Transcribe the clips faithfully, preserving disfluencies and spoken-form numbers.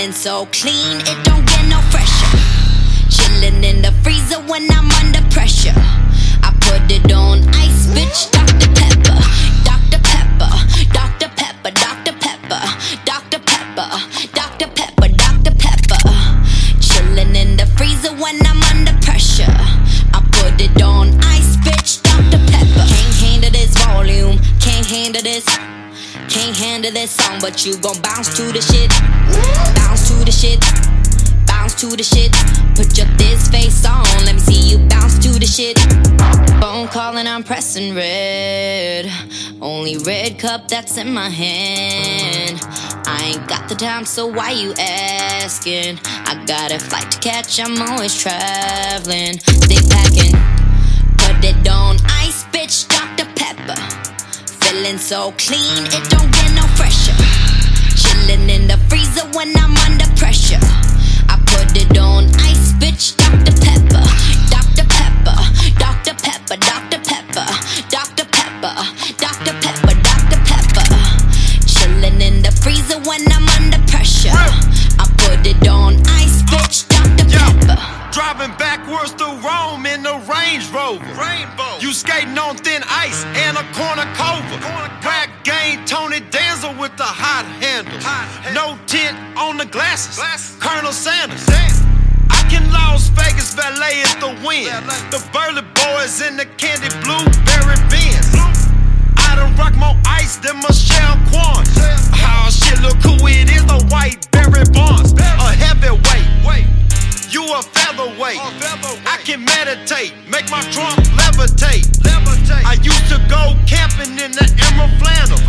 Feeling so clean, it don't get no fresher. Chillin' in the freezer when I'm under pressure. I put it on ice, bitch, Doctor Pepper. Doctor Pepper, Doctor Pepper, Doctor Pepper, Doctor Pepper, Doctor Pepper, Doctor Pepper. Chillin' in the freezer when I'm under pressure. I put it on ice, bitch, Doctor Pepper. Can't handle this volume, can't handle this. Can't handle this song, but you gon' bounce to the shit. Bounce to the shit. Bounce to the shit. Put your this face on, let me see you bounce to the shit. Phone calling, I'm pressing red. Only red cup that's in my hand. I ain't got the time, so why you asking? I got a flight to catch, I'm always traveling. Stay packing, put it on ice, bitch, Doctor Pepper. Feeling so clean, it don't get no fresher. Chillin' in the freezer when I'm under pressure. I put it on ice, bitch, Doctor Pepper. Doctor Pepper, Doctor Pepper, Doctor Pepper, Doctor Pepper, Doctor Pepper, Doctor Pepper. Chillin' in the freezer when I'm under pressure. I put it on ice, bitch, Doctor Pepper. Driving backwards through Rome in the Range Rover. Rainbow. You skating on thin ice and a cornucopia. Rap game, Tony Danza with the hot handles. Hot no tint on the glasses. Glass. Colonel Sanders. Damn. I can Las Vegas valet is the win. Valet. The Burley Boys in the candy blueberry Benz. Blue. I done rock more ice than Michelle Kwan. Oh shit, look who it is, the white Barry Bonds. A heavyweight. Wait. You a featherweight. Oh, featherweight. I can meditate, make my trunk levitate. levitate. I used to go camping in the emerald flannel.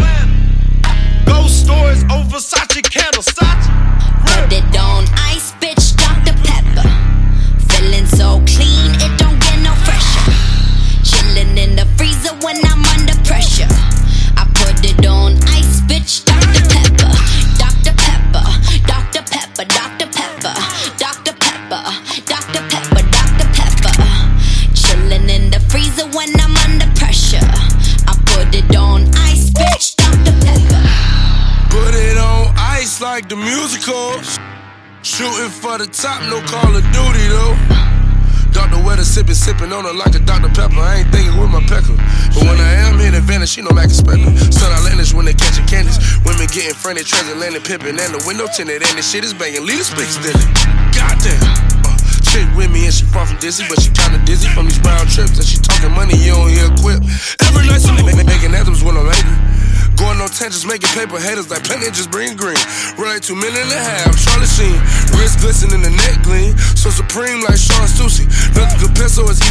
Ghost stories over Versace candles. Put it on ice, bitch, Doctor Pepper. Feeling so clean, it don't get no fresher. Chillin' in the freezer when I'm under pressure. I put it on ice, bitch, Doctor Pepper. Doctor Pepper, Doctor Pepper, Doctor Pepper, Doctor Pepper, Doctor Pepper, Doctor Pepper. Chillin' in the freezer when I'm under pressure. I put it on ice, bitch, Doctor Pepper. Put it on ice like the musical. Shooting for the top, no Call of Duty though. Doctor Weather sippin', sippin' on her like a Doctor Pepper. I ain't thinking with my pecker. But when I am hitting Venice, she know Mac Spectre. Sun outlandish when they catchin' candies. Women getting friendly, transatlantic pimpin'. And the window tinted and the shit is banging. Lead a space stealing. Goddamn. Uh, chick with me and she far from dizzy, but she kinda dizzy from these round trips. And she talking money, you don't hear quip. Every night she make, making anthems when I'm angry. Going on tangents, making paper haters like plenty just bring green. Right, two minute and a half, Charlie Sheen. Wrist glistening, the neck gleam. So supreme like Sean Stussy. Nothing good pencil is